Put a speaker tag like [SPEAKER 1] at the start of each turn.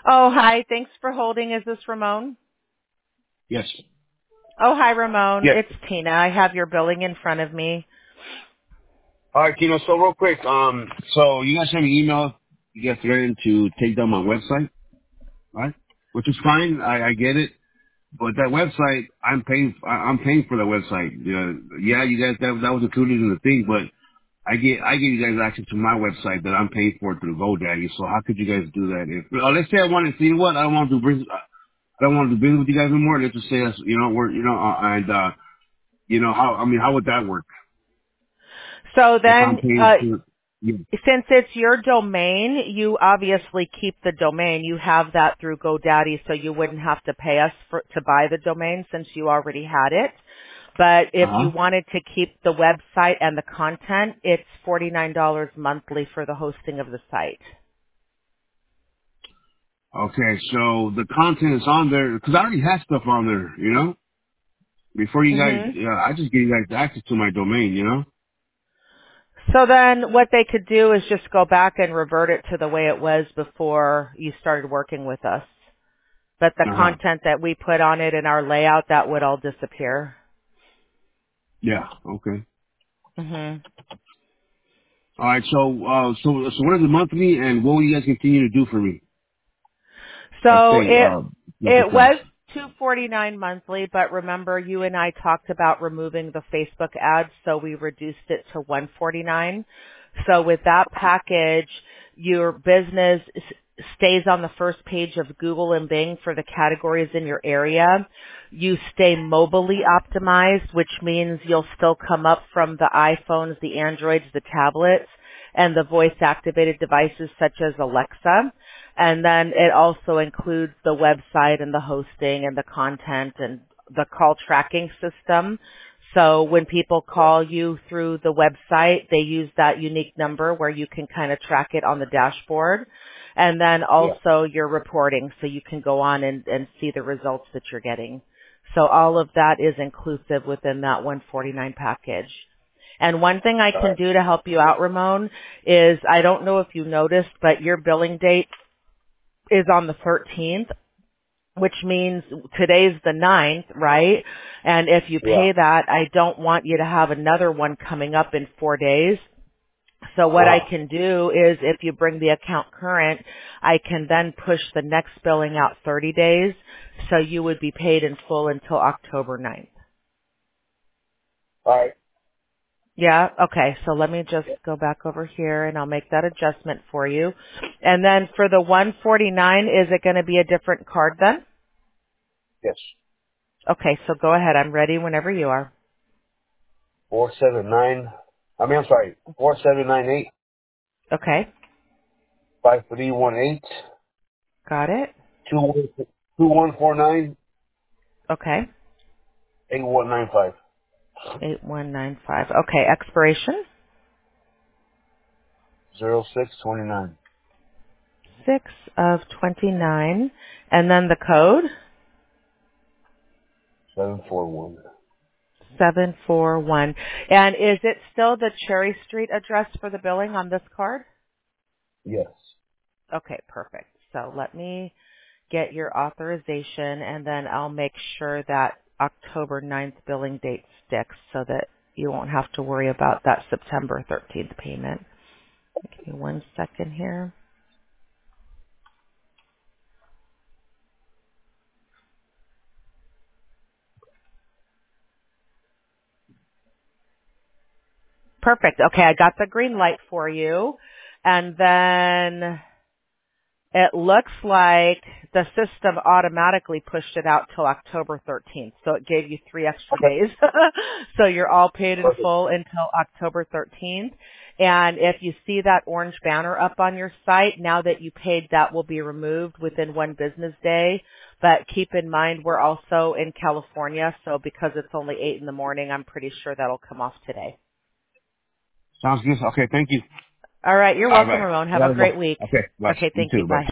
[SPEAKER 1] Oh, hi. Thanks for holding. Is this Ramon?
[SPEAKER 2] Yes.
[SPEAKER 1] Oh, hi, Ramon.
[SPEAKER 2] Yes.
[SPEAKER 1] It's Tina. I have your billing in front of me.
[SPEAKER 2] All right, Tino. So real quick, so you guys sent me an email. You guys threatened to take down my website, right? Which is fine. I get it. But that website, I'm paying for that website. Yeah, you guys, that was included in the thing, but I give you guys access to my website that I'm paying for through GoDaddy. So how could you guys do that? If let's say I wanted, you know what? I don't want to do business. I don't want to do business with you guys anymore. Let's just say us, how would that work
[SPEAKER 1] So
[SPEAKER 2] if I'm
[SPEAKER 1] then,
[SPEAKER 2] paying for? Yeah.
[SPEAKER 1] since it's your domain, you obviously keep the domain. You have that through GoDaddy, so you wouldn't have to pay us to buy the domain since you already had it. But
[SPEAKER 2] Uh
[SPEAKER 1] if you
[SPEAKER 2] huh.
[SPEAKER 1] wanted to keep the website and the content, it's $49 monthly for the hosting of the site.
[SPEAKER 2] Okay, so the content is on there because I already had stuff on there. Before you guys,
[SPEAKER 1] hmm
[SPEAKER 2] I just gave you guys access to my domain.
[SPEAKER 1] So then what they could do is just go back and revert it to the way it was before you started working with us. But the
[SPEAKER 2] Uh huh.
[SPEAKER 1] content that we put on it in our layout, that would all disappear.
[SPEAKER 2] Yeah. Okay.
[SPEAKER 1] hmm
[SPEAKER 2] All right. So what is the monthly, and what will you guys continue to do for me? Let's
[SPEAKER 1] So
[SPEAKER 2] say, like I
[SPEAKER 1] it
[SPEAKER 2] said.
[SPEAKER 1] was $249 monthly, but remember you and I talked about removing the Facebook ads, so we reduced it to $149. So with that package, your business stays on the first page of Google and Bing for the categories in your area. You stay mobilely optimized, which means you'll still come up from the iPhones, the Androids, the tablets, and the voice activated devices such as Alexa. And then it also includes the website and the hosting and the content and the call tracking system. So when people call you through the website, they use that unique number where you can kind of track it on the dashboard. And then
[SPEAKER 2] Yeah.
[SPEAKER 1] also your reporting, so you can go on and see the results that you're getting. So all of that is inclusive within that 149 package. And one thing I
[SPEAKER 2] All
[SPEAKER 1] can
[SPEAKER 2] right.
[SPEAKER 1] do to help you out, Ramon, is I don't know if you noticed, but your billing date is on the 13th, which means today's the 9th, right? And if you
[SPEAKER 2] Yeah.
[SPEAKER 1] pay that, I don't want you to have another one coming up in 4 days. So what I
[SPEAKER 2] Uh
[SPEAKER 1] can do is if you bring the account current, I can then push the next billing out 30 days. So you would be paid in full until October 9th.
[SPEAKER 2] All right.
[SPEAKER 1] Yeah, okay. So let me just go back over here and I'll make that adjustment for you. And then for the 149, is it going to be a different card then?
[SPEAKER 2] Yes.
[SPEAKER 1] Okay, so go ahead. I'm ready whenever you are.
[SPEAKER 2] 479. I'm sorry. 4798
[SPEAKER 1] Okay,
[SPEAKER 2] 5318
[SPEAKER 1] got it.
[SPEAKER 2] 2149
[SPEAKER 1] Okay,
[SPEAKER 2] 8195
[SPEAKER 1] 8195. Okay, expiration
[SPEAKER 2] 0629
[SPEAKER 1] 6 of 29. And then the code
[SPEAKER 2] 741.
[SPEAKER 1] 741. And is it still the Cherry Street address for the billing on this card?
[SPEAKER 2] Yes.
[SPEAKER 1] Okay, perfect. So let me get your authorization and then I'll make sure that October 9th billing date sticks so that you won't have to worry about that September 13th payment. Give me 1 second here. Perfect. Okay, I got the green light for you. And then it looks like the system automatically pushed it out till October 13th. So it gave you 3 extra
[SPEAKER 2] Okay.
[SPEAKER 1] days. So you're all paid in
[SPEAKER 2] Perfect.
[SPEAKER 1] full until October 13th. And if you see that orange banner up on your site, now that you paid, that will be removed within 1 business day. But keep in mind, we're also in California. So because it's only 8 in the morning, I'm pretty sure that'll come off today.
[SPEAKER 2] Sounds good. Okay. Thank you.
[SPEAKER 1] All right. You're
[SPEAKER 2] All
[SPEAKER 1] welcome,
[SPEAKER 2] right.
[SPEAKER 1] Ramon.
[SPEAKER 2] I
[SPEAKER 1] Have a
[SPEAKER 2] gotta go.
[SPEAKER 1] great week.
[SPEAKER 2] Okay. Bye.
[SPEAKER 1] Okay.
[SPEAKER 2] You
[SPEAKER 1] Thank you.
[SPEAKER 2] too. Bye.
[SPEAKER 1] Bye.